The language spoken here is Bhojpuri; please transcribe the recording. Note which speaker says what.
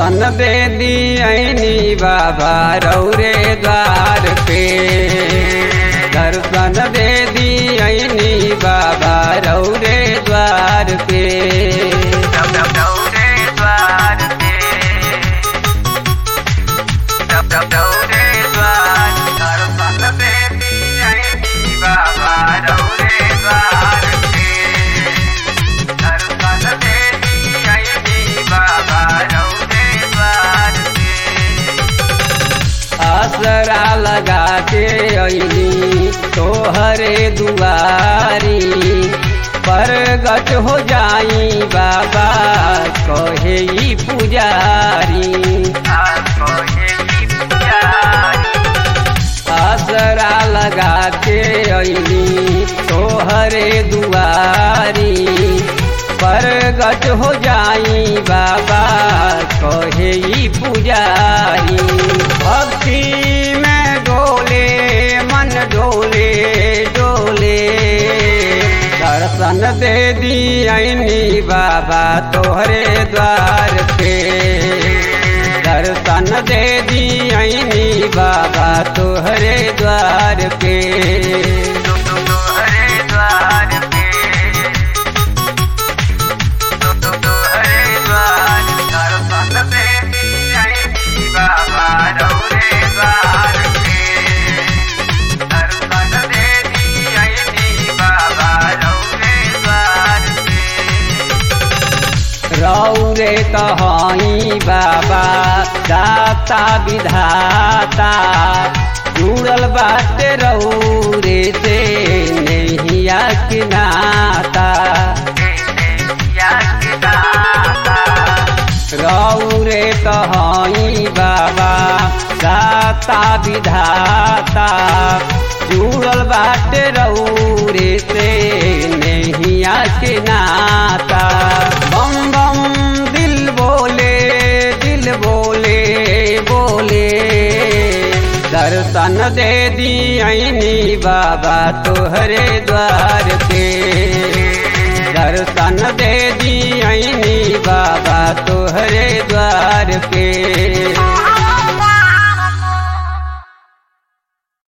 Speaker 1: दर्शन दे दियनी बाबा रौरे द्वार पे, दर्शन दे दियनी बाबा रौरे द्वार पे, रौरे द्वार पे, रौरे द्वार, दर्शन दे दियनी बाबा रौरे द्वार पे, दर्शन दे दियनी बाबा रौरे द्वार पे। आसरा लगा के अइनी तोहरे दुआरी, परगट हो जाई बाबा कहे ई पुजारी, आसरा लगा के अइनी तोहरे दुआरी, परगट हो जाई बाबा कहे ई पुजारी। भक्ति में डोले मन डोले डोले, दर्शन दे दियनी बाबा तोहरे द्वार पे, दर्शन दे दियनी बाबा तोहरे द्वार पे, तोहरे द्वार पे, तोहरे द्वार, दर्शन दे दियनी बाबा रौरे द्वार पे, दर्शन दे दियनी बाबा रौरे द्वार पे। रौरे कहाई बाबा दाता विधाता, जुड़ल बाटे रौरे से नैया के नाता, रौरे कहाई बाबा दाता विधाता, जुड़ल बाटे रौरे से नैया के नाता। बम बम दिल बोले बोले, दर्शन दे दियनी बाबा तोहरे द्वार पे, दर्शन दे दियनी बाबा तोहरे द्वार पे।